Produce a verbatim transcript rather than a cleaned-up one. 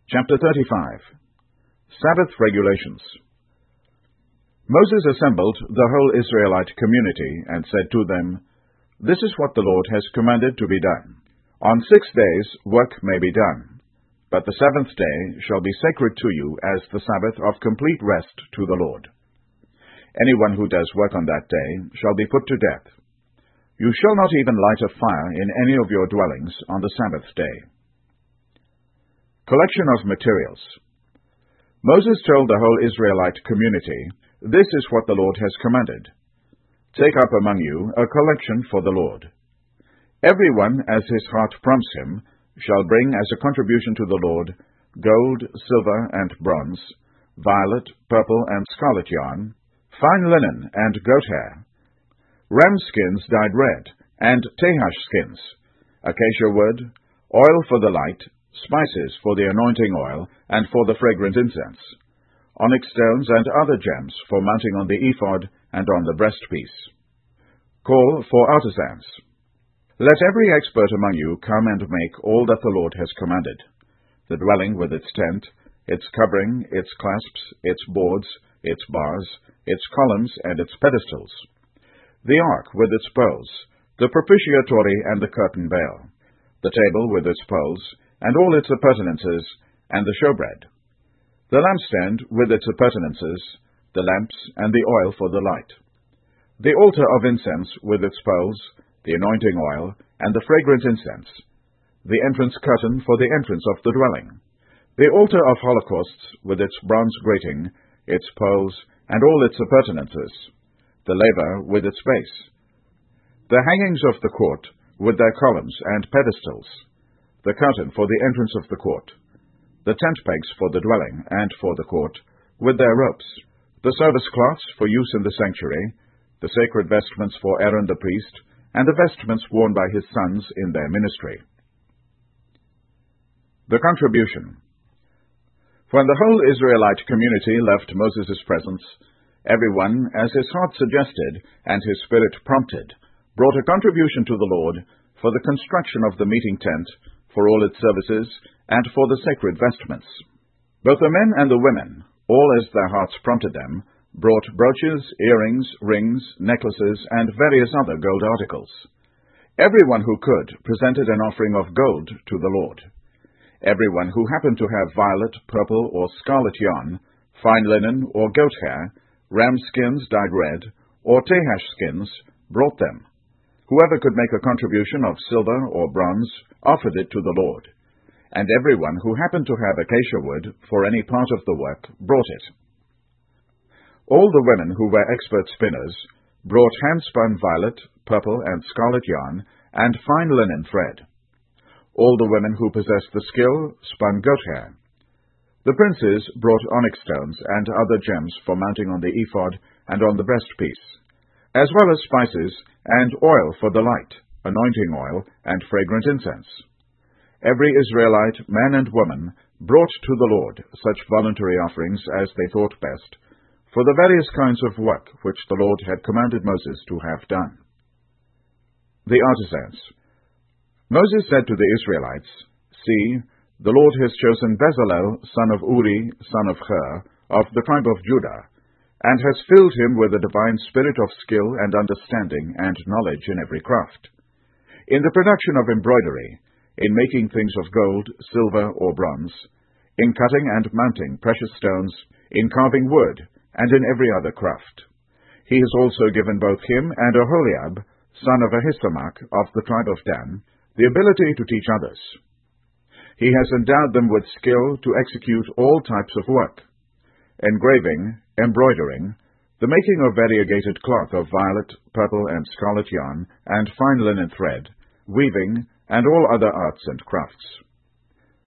Chapter thirty-five. Sabbath Regulations. Moses assembled the whole Israelite community and said to them, "This is what the Lord has commanded to be done. On six days work may be done, but the seventh day shall be sacred to you as the Sabbath of complete rest to the Lord. Anyone who does work on that day shall be put to death. You shall not even light a fire in any of your dwellings on the Sabbath day." Collection of materials. Moses told the whole Israelite community, "This is what the Lord has commanded. Take up among you a collection for the Lord. Everyone, as his heart prompts him, shall bring as a contribution to the Lord gold, silver, and bronze, violet, purple, and scarlet yarn, fine linen and goat hair, ram skins dyed red, and tahash skins, acacia wood, oil for the light, spices for the anointing oil and for the fragrant incense, onyx stones and other gems for mounting on the ephod and on the breastpiece. Call for artisans. Let every expert among you come and make all that the Lord has commanded: the dwelling with its tent, its covering, its clasps, its boards, its bars, its columns, and its pedestals, the ark with its poles, the propitiatory and the curtain veil, the table with its poles, and all its appurtenances, and the showbread, the lampstand with its appurtenances, the lamps, and the oil for the light, the altar of incense with its poles, the anointing oil, and the fragrant incense, the entrance curtain for the entrance of the dwelling, the altar of holocausts with its bronze grating, its poles, and all its appurtenances, the laver with its base, the hangings of the court with their columns and pedestals, the curtain for the entrance of the court, the tent pegs for the dwelling and for the court, with their ropes, the service cloths for use in the sanctuary, the sacred vestments for Aaron the priest, and the vestments worn by his sons in their ministry. The contribution. When the whole Israelite community left Moses' presence, everyone, as his heart suggested and his spirit prompted, brought a contribution to the Lord for the construction of the meeting tent, for all its services, and for the sacred vestments. Both the men and the women, all as their hearts prompted them, brought brooches, earrings, rings, necklaces, and various other gold articles. Everyone who could presented an offering of gold to the Lord. Everyone who happened to have violet, purple, or scarlet yarn, fine linen, or goat hair, ram skins dyed red, or tahash skins, brought them. Whoever could make a contribution of silver or bronze offered it to the Lord, and everyone who happened to have acacia wood for any part of the work brought it. All the women who were expert spinners brought hand-spun violet, purple, and scarlet yarn, and fine linen thread. All the women who possessed the skill spun goat hair. The princes brought onyx stones and other gems for mounting on the ephod and on the breastpiece, as well as spices and oil for the light, anointing oil, and fragrant incense. Every Israelite, man and woman, brought to the Lord such voluntary offerings as they thought best, for the various kinds of work which the Lord had commanded Moses to have done. The artisans. Moses said to the Israelites, "See, the Lord has chosen Bezalel, son of Uri, son of Hur, of the tribe of Judah, and has filled him with a divine spirit of skill and understanding and knowledge in every craft, in the production of embroidery, in making things of gold, silver, or bronze, in cutting and mounting precious stones, in carving wood, and in every other craft. He has also given both him and Oholiab, son of Ahisamach, of the tribe of Dan, the ability to teach others. He has endowed them with skill to execute all types of work: engraving, embroidering, the making of variegated cloth of violet, purple, and scarlet yarn, and fine linen thread, weaving, and all other arts and crafts.